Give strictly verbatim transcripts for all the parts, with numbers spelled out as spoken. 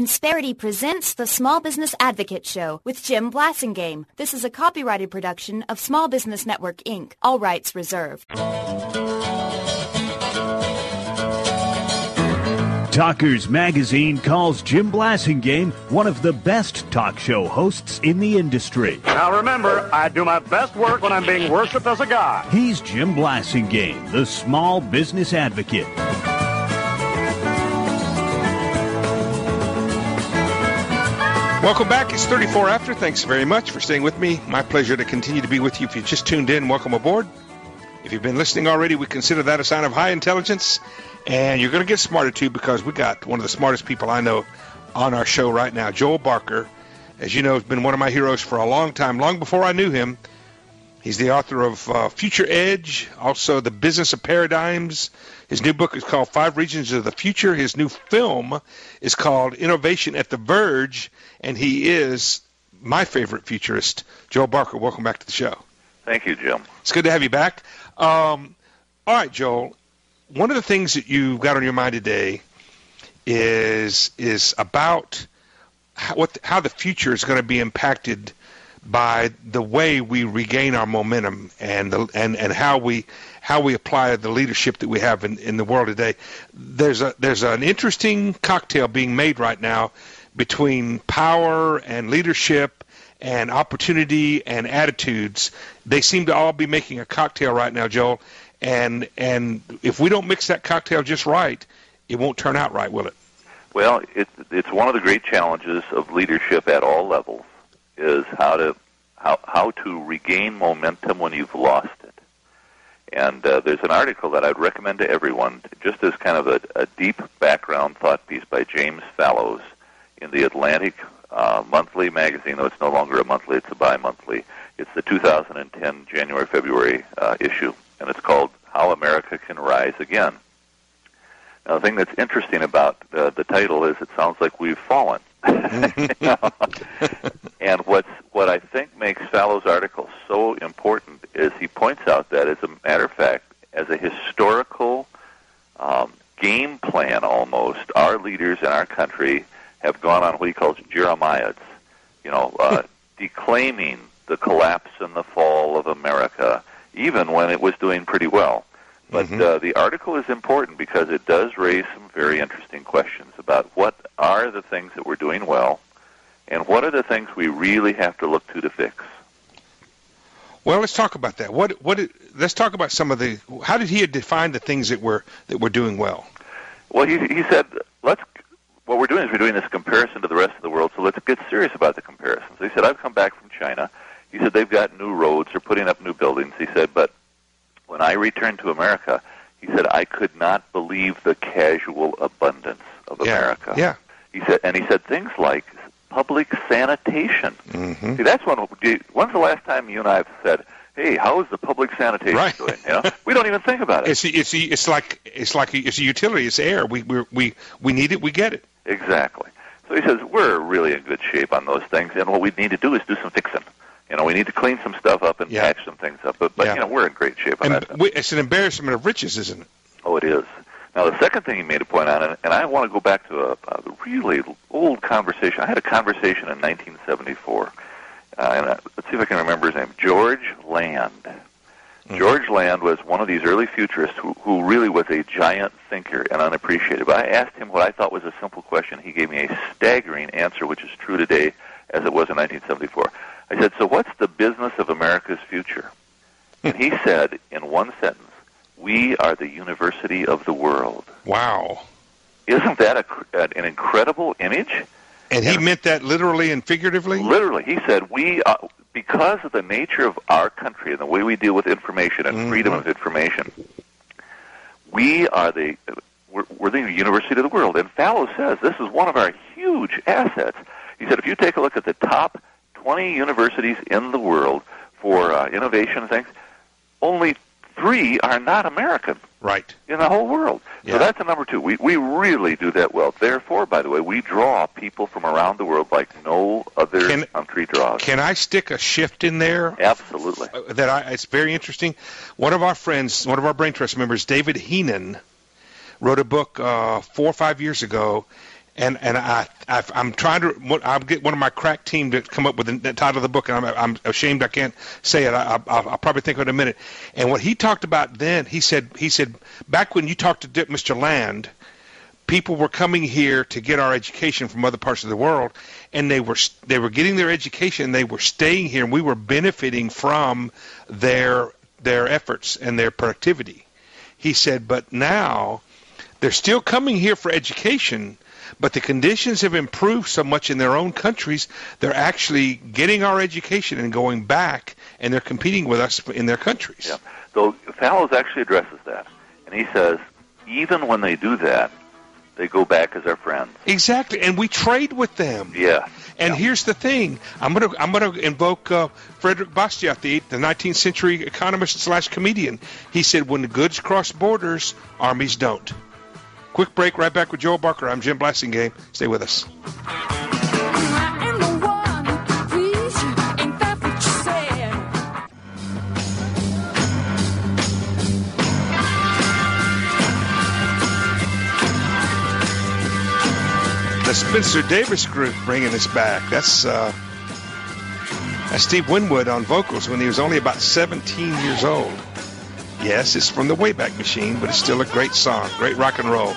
Insperity presents the Small Business Advocate Show with Jim Blasingame. This is a copyrighted production of Small Business Network, Incorporated. All rights reserved. Talkers Magazine calls Jim Blasingame one of the best talk show hosts in the industry. Now remember, I do my best work when I'm being worshipped as a god. He's Jim Blasingame, the Small Business Advocate. Welcome back. It's thirty-four after. Thanks very much for staying with me. My pleasure to continue to be with you. If you just tuned in, welcome aboard. If you've been listening already, we consider that a sign of high intelligence. And you're going to get smarter, too, because we got one of the smartest people I know on our show right now, Joel Barker. As you know, has been one of my heroes for a long time, long before I knew him. He's the author of uh, Future Edge, also The Business of Paradigms. His new book is called Five Regions of the Future. His new film is called Innovation at the Verge, and he is my favorite futurist. Joel Barker, welcome back to the show. Thank you, Jim. It's good to have you back. Um, all right, Joel, one of the things that you've got on your mind today is is about how, what, how the future is going to be impacted by the way we regain our momentum and the, and and how we how we apply the leadership that we have in, in the world today. There's a there's an interesting cocktail being made right now between power and leadership and opportunity and attitudes. They seem to all be making a cocktail right now, Joel. And and if we don't mix that cocktail just right, it won't turn out right, will it? Well, it, it's one of the great challenges of leadership at all levels, is how to how how to regain momentum when you've lost it. And uh, there's an article that I'd recommend to everyone, just as kind of a, a deep background thought piece by James Fallows in the Atlantic uh, Monthly magazine, though it's no longer a monthly, it's a bi-monthly. It's the two thousand ten January-February uh, issue, and it's called How America Can Rise Again. Now, the thing that's interesting about uh, the title is it sounds like we've fallen. You know? And what's, what I think makes Fallows' article so important is he points out that, as a matter of fact, as a historical um, game plan almost, our leaders in our country have gone on what he calls Jeremiads, you know, uh, declaiming the collapse and the fall of America, even when it was doing pretty well. But mm-hmm. uh, the article is important because it does raise some very interesting questions about what are the things that we're doing well and what are the things we really have to look to to fix. Well, let's talk about that. What what let's talk about some of the how did he define the things that we're that we're doing well? Well, he he said, let's what we're doing is we're doing this comparison to the rest of the world, so let's get serious about the comparisons. He said, I've come back from China. He said they've got new roads, they're putting up new buildings. He said, but when I returned to America, he said, I could not believe the casual abundance of yeah, America. Yeah. He said, and he said things like public sanitation. Mm-hmm. See, that's one. When's the last time you and I have said, "Hey, how is the public sanitation right. doing?" You know, we don't even think about it. It's it's it's like it's like it's a utility. It's air. We we we we need it. We get it. Exactly. So he says we're really in good shape on those things, and what we need to do is do some fixing. You know, we need to clean some stuff up and yeah. patch some things up. But, but yeah. you know, we're in great shape on and that. We, it's an embarrassment of riches, isn't it? Oh, it is. Now, the second thing he made a point on, and, and I want to go back to a, a really old conversation. I had a conversation in nineteen seventy-four, uh, and uh, let's see if I can remember his name. George Land. Mm-hmm. George Land was one of these early futurists who, who really was a giant thinker and unappreciated. But I asked him what I thought was a simple question. He gave me a staggering answer, which is true today as it was in nineteen seventy-four. I said, so what's the business of America's future? And he said, in one sentence, we are the university of the world. Wow. Isn't that a, an incredible image? And he and meant that literally and figuratively? Literally. He said, we, uh, because of the nature of our country and the way we deal with information and mm-hmm. freedom of information, we are the, we're, we're the university of the world. And Fallows says this is one of our huge assets. He said, if you take a look at the top twenty universities in the world for uh, innovation and things, only three are not American. Right. In the whole world. Yeah. So that's a number two. We we really do that well. Therefore, by the way, we draw people from around the world like no other can, country draws. Can I stick a shift in there? Absolutely. That I, it's very interesting. One of our friends, one of our Brain Trust members, David Heenan, wrote a book uh, four or five years ago And and I I've, I'm trying to I'll get one of my crack team to come up with the, the title of the book, and I'm I'm ashamed I can't say it. I, I'll, I'll probably think of it in a minute. And what he talked about then, he said he said back when you talked to Mister Land, people were coming here to get our education from other parts of the world, and they were they were getting their education. They were staying here, and we were benefiting from their their efforts and their productivity. He said, but now they're still coming here for education. But the conditions have improved so much in their own countries, they're actually getting our education and going back, and they're competing with us in their countries. Yeah. So Fallows actually addresses that, and he says, even when they do that, they go back as our friends. Exactly, and we trade with them. Yeah. And yeah. here's the thing: I'm gonna I'm gonna invoke uh, Frederick Bastiat, the, the nineteenth century economist slash comedian. He said, "When the goods cross borders, armies don't." Quick break, right back with Joel Barker. I'm Jim Blasingame. Stay with us. The Spencer Davis Group bringing us back. That's, uh, that's Steve Winwood on vocals when he was only about seventeen years old. Yes, it's from the Wayback Machine, but it's still a great song, great rock and roll.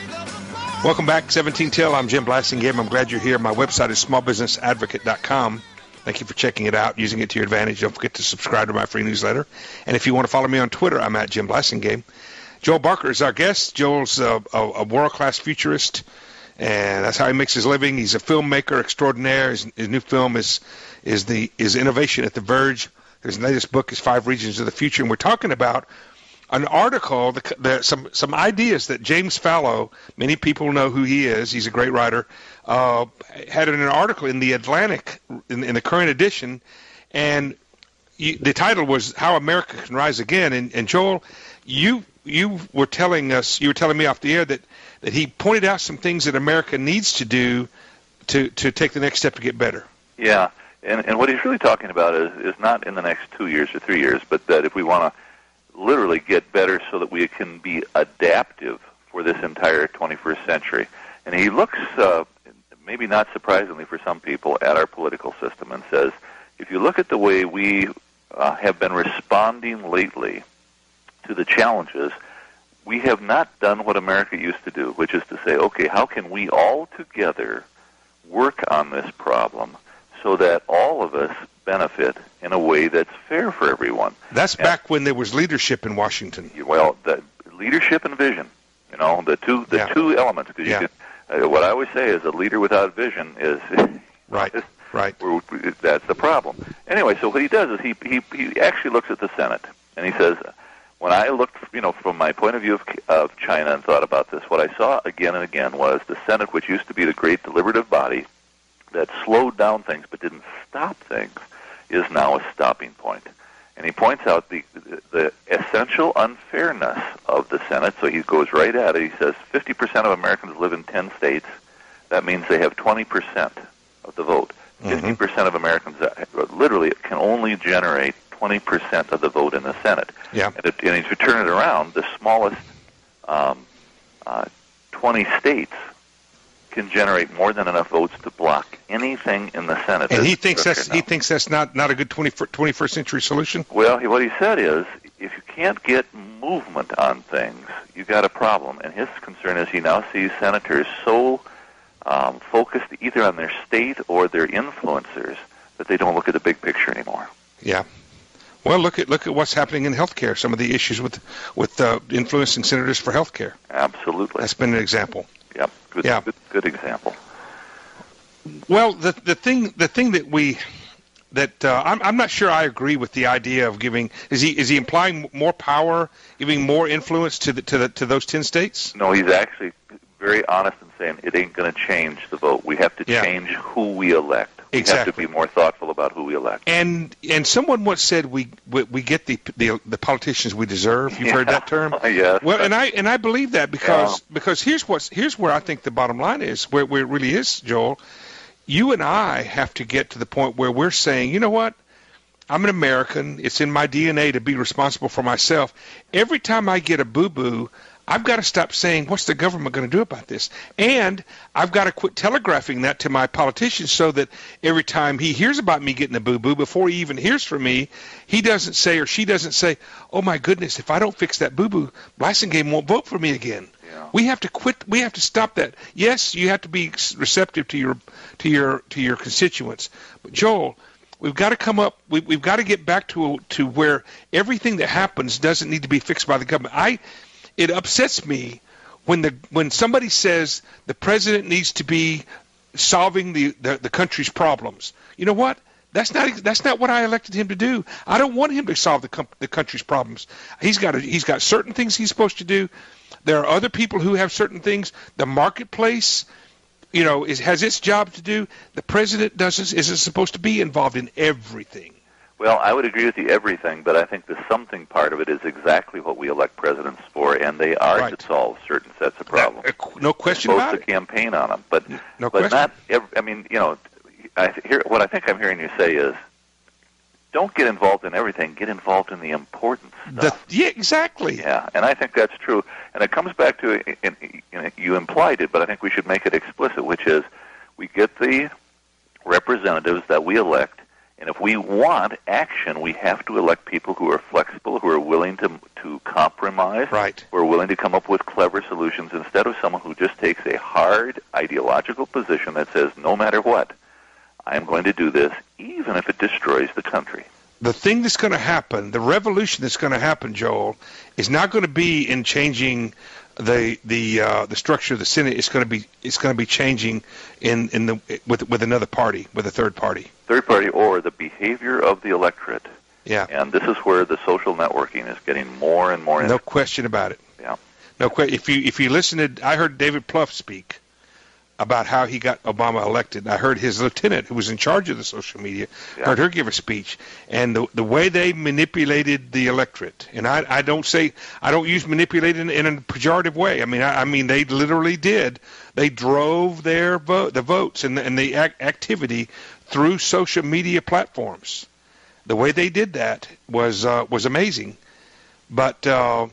Welcome back, seventeen Till. I'm Jim Blasingame. I'm glad you're here. My website is small business advocate dot com. Thank you for checking it out, using it to your advantage. Don't forget to subscribe to my free newsletter. And if you want to follow me on Twitter, I'm at Jim Blasingame. Joel Barker is our guest. Joel's a, a, a world-class futurist, and that's how he makes his living. He's a filmmaker extraordinaire. His, his new film is is the is Innovation at the Verge. His latest book is Five Regions of the Future, and we're talking about an article, the, the, some some ideas that James Fallow, many people know who he is. He's a great writer. Uh, had in an article in the Atlantic in, in the current edition, and you, the title was "How America Can Rise Again." And, and Joel, you you were telling us, you were telling me off the air that, that he pointed out some things that America needs to do to to take the next step to get better. Yeah. And, and what he's really talking about is, is not in the next two years or three years, but that if we want to literally get better so that we can be adaptive for this entire twenty-first century. And he looks, uh, maybe not surprisingly for some people, at our political system and says, if you look at the way we uh, have been responding lately to the challenges, we have not done what America used to do, which is to say, okay, how can we all together work on this problem so that all of us benefit in a way that's fair for everyone. That's and, back when there was leadership in Washington. Well, the leadership and vision, you know, the two the yeah. two elements. Cause yeah. you can, uh, what I always say is a leader without vision is right. Right. We're, we're, that's the problem. Anyway, so what he does is he he he actually looks at the Senate and he says, when I looked, you know, from my point of view of, of China and thought about this, what I saw again and again was the Senate, which used to be the great deliberative body that slowed down things but didn't stop things, is now a stopping point. And he points out the, the the essential unfairness of the Senate. So he goes right at it. He says fifty percent of Americans live in ten states. That means they have twenty percent of the vote. fifty percent mm-hmm. of Americans literally can only generate twenty percent of the vote in the Senate. Yeah. And, it, and to turn it around, the smallest um, uh, twenty states can generate more than enough votes to block anything in the Senate. And he thinks that's he thinks that's not, not a good twenty-first century solution? Well, he, what he said is, if you can't get movement on things, you've got a problem. And his concern is he now sees senators so um, focused either on their state or their influencers that they don't look at the big picture anymore. Yeah. Well, look at look at what's happening in healthcare. Some of the issues with with uh, influencing senators for healthcare. Absolutely. That's been an example. Yep. Good, yeah. Good, good example. Well, the the thing the thing that we that uh, I'm I'm not sure I agree with the idea of giving is he is he implying more power, giving more influence to the to the to those ten states? No, he's actually very honest in saying it ain't going to change the vote. We have to yeah. change who we elect. We exactly. have to be more thoughtful about who we elect. And and someone once said we we, we get the, the the politicians we deserve. You've yeah. heard that term? Yes. Well, and I and I believe that because yeah. because here's what's here's where I think the bottom line is, where where it really is, Joel. You and I have to get to the point where we're saying, you know what? I'm an American. It's in my D N A to be responsible for myself. Every time I get a boo-boo, I've got to stop saying, what's the government going to do about this? And I've got to quit telegraphing that to my politicians so that every time he hears about me getting a boo-boo, before he even hears from me, he doesn't say or she doesn't say, oh, my goodness, if I don't fix that boo-boo, Blasingame won't vote for me again. Yeah. We have to quit. We have to stop that. Yes, you have to be receptive to your to your, to your constituents. But, Joel, we've got to come up, we, we've got to get back to to where everything that happens doesn't need to be fixed by the government. I, it upsets me when the when somebody says the president needs to be solving the, the, the country's problems. You know what? That's not that's not what I elected him to do. I don't want him to solve the com- the country's problems. He's got a, he's got certain things he's supposed to do. There are other people who have certain things. The marketplace, you know, is, has its job to do. The president doesn't isn't supposed to be involved in everything. Well, I would agree with you everything, but I think the something part of it is exactly what we elect presidents for, and they are Right. to solve certain sets of problems. That, uh, no question We're about supposed it. to campaign on them, but No but question. not. Every, I mean, you know, I hear what I think I'm hearing you say is, don't get involved in everything. Get involved in the important The, stuff. yeah, exactly. Yeah, and I think that's true. And it comes back to, and, and you implied it, but I think we should make it explicit, which is we get the representatives that we elect, and if we want action, we have to elect people who are flexible, who are willing to to compromise, Right. who are willing to come up with clever solutions instead of someone who just takes a hard ideological position that says, no matter what, I am going to do this, even if it destroys the country. The thing that's going to happen, the revolution that's going to happen, Joel, is not going to be in changing the the uh, the structure of the Senate. It's going to be it's going to be changing in in the with with another party, with a third party. Third party or the behavior of the electorate. Yeah. And this is where the social networking is getting more and more. No question about it. Yeah. No question. If you if you listened to, I heard David Plouffe speak about how he got Obama elected. I heard his lieutenant, who was in charge of the social media, Yeah. heard her give a speech, and the the way they manipulated the electorate. And I I don't say I don't use manipulated in, in a pejorative way. I mean I, I mean they literally did. They drove their vote the votes and the, and the ac- activity through social media platforms. The way they did that was uh, was amazing. But uh,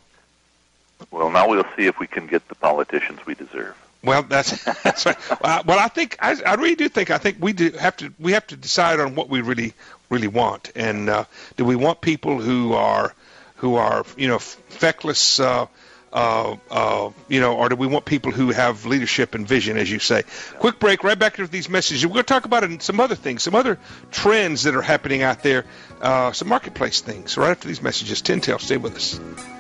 Well, now we'll see if we can get the politicians we deserve. well, that's that's right. Uh, well, I think I, I really do think I think we do have to we have to decide on what we really really want, and uh, do we want people who are who are you know feckless, uh, uh, uh, you know, or do we want people who have leadership and vision, as you say? Quick break. Right back to these messages. We're going to talk about it, some other things, some other trends that are happening out there, uh, some marketplace things. Right after these messages. Tin Tail, stay with us.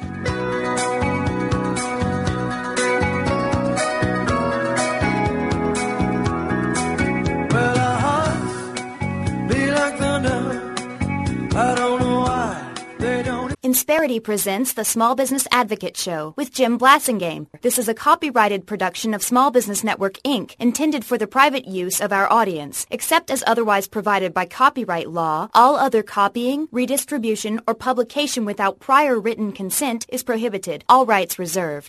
Well, our hearts beat like thunder. I don't know why they don't. Insperity presents the Small Business Advocate Show with Jim Blasingame. This is a copyrighted production of Small Business Network, Incorporated, intended for the private use of our audience. Except as otherwise provided by copyright law, all other copying, redistribution, or publication without prior written consent is prohibited. All rights reserved.